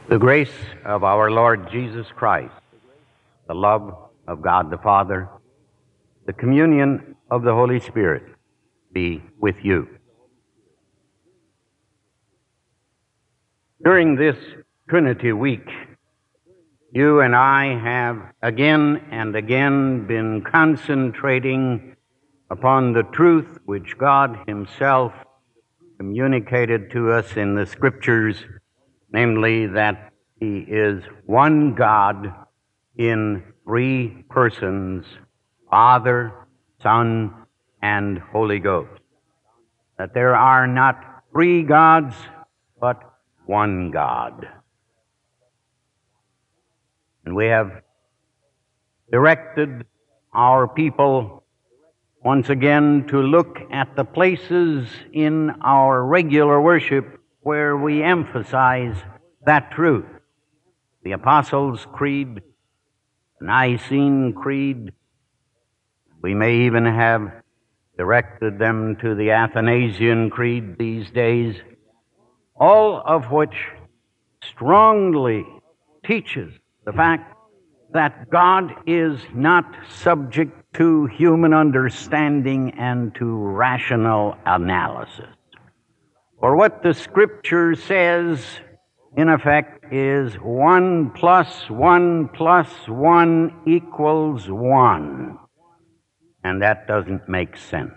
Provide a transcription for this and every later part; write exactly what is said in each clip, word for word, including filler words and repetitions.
The grace of our Lord Jesus Christ, the love of God the Father, the communion of the Holy Spirit be with you. During this Trinity Week, you and I have again and again been concentrating upon the truth which God Himself communicated to us in the Scriptures, namely that He is one God in three persons, Father, Son, and Holy Ghost. That there are not three gods, but one God. And we have directed our people once again to look at the places in our regular worship where we emphasize that truth. The Apostles' Creed, the Nicene Creed. We may even have directed them to the Athanasian Creed these days, all of which strongly teaches the fact that God is not subject to human understanding and to rational analysis. For what the Scripture says, in effect, is one plus one plus one equals one. And that doesn't make sense.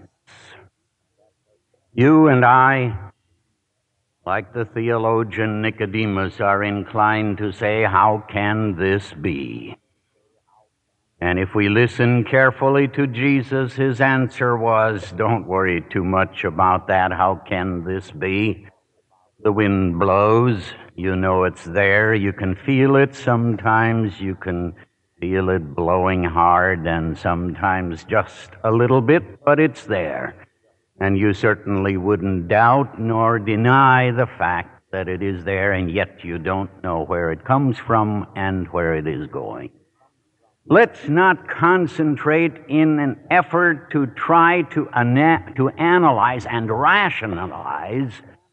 You and I, like the theologian Nicodemus, are inclined to say, how can this be? And if we listen carefully to Jesus, his answer was, don't worry too much about that. How can this be? The wind blows. You know it's there. You can feel it sometimes. You can feel it blowing hard and sometimes just a little bit, but it's there. And you certainly wouldn't doubt nor deny the fact that it is there, and yet you don't know where it comes from and where it is going. Let's not concentrate in an effort to try to, ana- to analyze and rationalize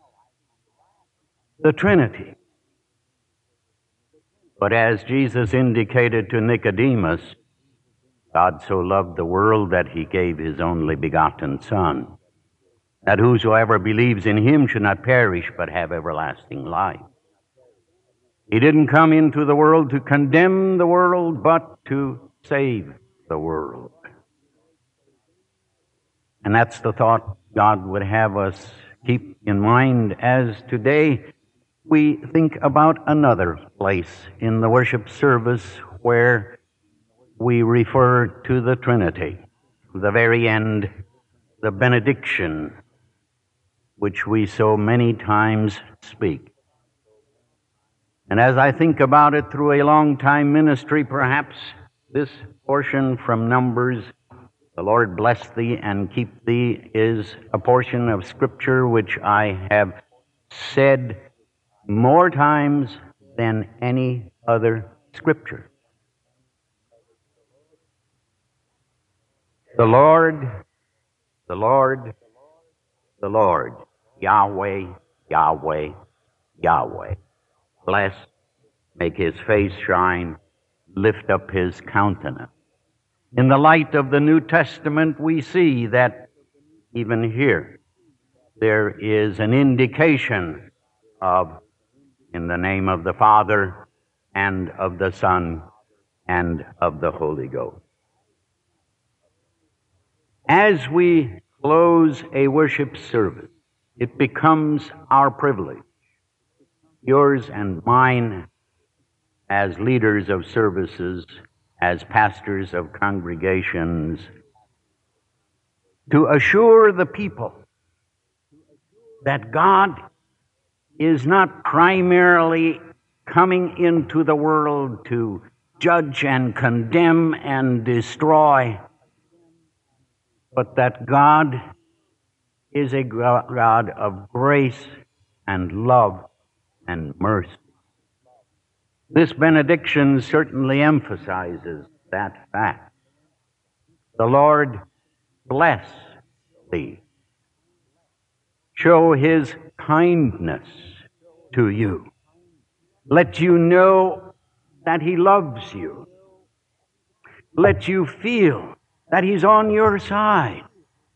the Trinity. But as Jesus indicated to Nicodemus, God so loved the world that He gave His only begotten Son, that whosoever believes in Him should not perish but have everlasting life. He didn't come into the world to condemn the world, but to save the world. And that's the thought God would have us keep in mind as today we think about another place in the worship service where we refer to the Trinity. The very end, the benediction, which we so many times speak. And as I think about it through a long-time ministry, perhaps this portion from Numbers, the Lord bless thee and keep thee, is a portion of Scripture which I have said more times than any other Scripture. The Lord, the Lord, the Lord, Yahweh, Yahweh, Yahweh. Bless, make His face shine, lift up His countenance. In the light of the New Testament, we see that even here there is an indication of, in the name of the Father and of the Son and of the Holy Ghost. As we close a worship service, it becomes our privilege, yours and mine, as leaders of services, as pastors of congregations, to assure the people that God is not primarily coming into the world to judge and condemn and destroy, but that God is a God of grace and love and mercy. This benediction certainly emphasizes that fact. The Lord bless thee, show His kindness to you, let you know that He loves you, let you feel that He's on your side.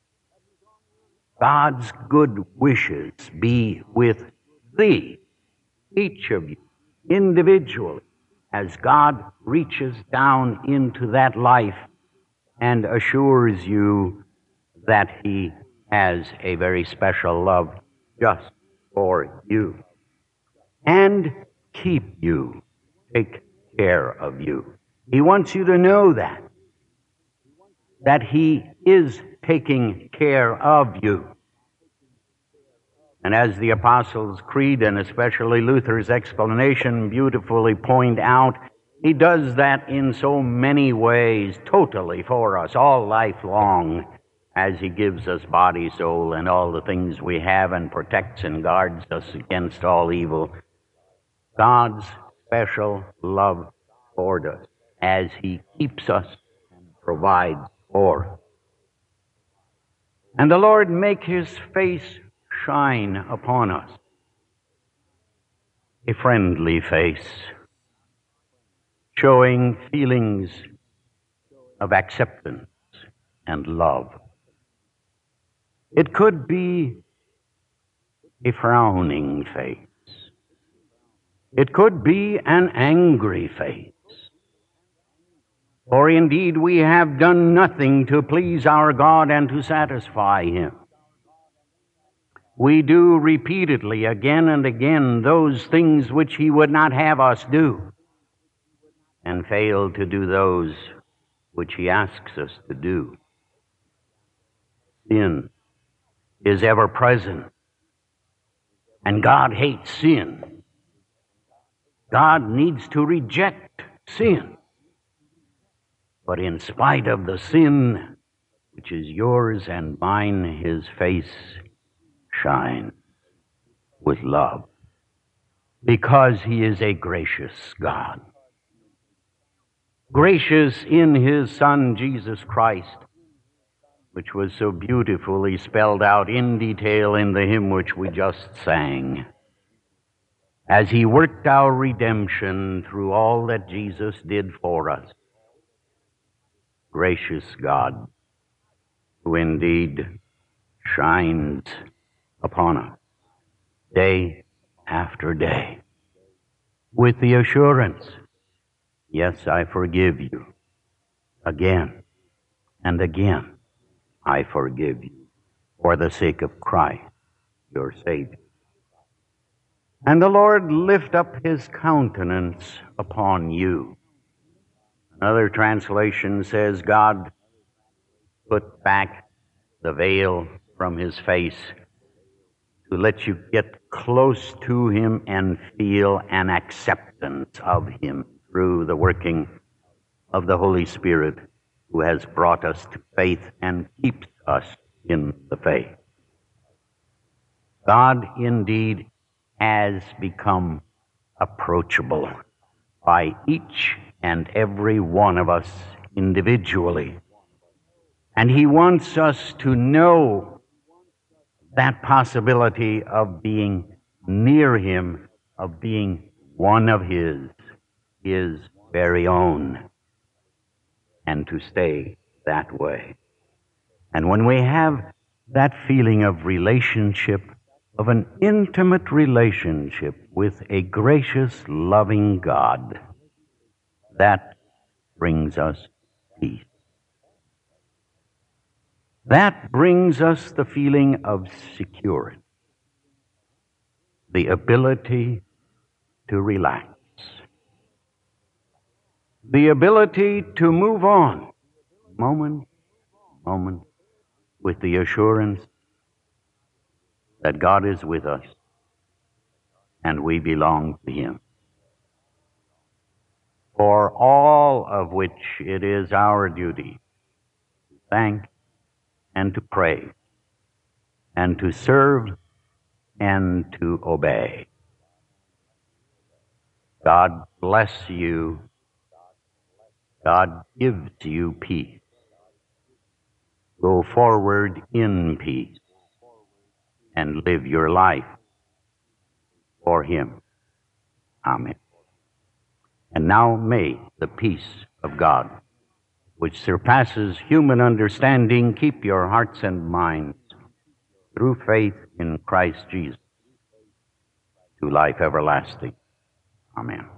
God's good wishes be with thee, each of you, individually, as God reaches down into that life and assures you that He has a very special love just for you. And keep you, take care of you. He wants you to know that, that He is taking care of you. And as the Apostles' Creed, and especially Luther's explanation, beautifully point out, He does that in so many ways, totally for us, all life long, as He gives us body, soul, and all the things we have, and protects and guards us against all evil. God's special love toward us, as He keeps us and provides for us. And the Lord make His face shine upon us, a friendly face, showing feelings of acceptance and love. It could be a frowning face. It could be an angry face. For indeed we have done nothing to please our God and to satisfy Him. We do repeatedly, again and again, those things which He would not have us do, and fail to do those which He asks us to do. Sin is ever present, and God hates sin. God needs to reject sin. But in spite of the sin which is yours and mine, His face shines with love, because He is a gracious God. Gracious in His Son, Jesus Christ, which was so beautifully spelled out in detail in the hymn which we just sang. As He worked our redemption through all that Jesus did for us. Gracious God, who indeed shines upon us day after day with the assurance, yes, I forgive you. Again and again, I forgive you for the sake of Christ, your Savior. And the Lord lift up His countenance upon you. Another translation says, God put back the veil from His face to let you get close to Him and feel an acceptance of Him through the working of the Holy Spirit, who has brought us to faith and keeps us in the faith. God indeed has become approachable by each and every one of us individually. And He wants us to know that possibility of being near Him, of being one of His, His very own, and to stay that way. And when we have that feeling of relationship, of an intimate relationship with a gracious, loving God, that brings us peace. That brings us the feeling of security, the ability to relax, the ability to move on moment, moment, with the assurance that God is with us and we belong to Him. For all of which it is our duty to thank and to pray and to serve and to obey. God bless you. God gives you peace. Go forward in peace and live your life for Him. Amen. And now may the peace of God, which surpasses human understanding, keep your hearts and minds through faith in Christ Jesus to life everlasting. Amen.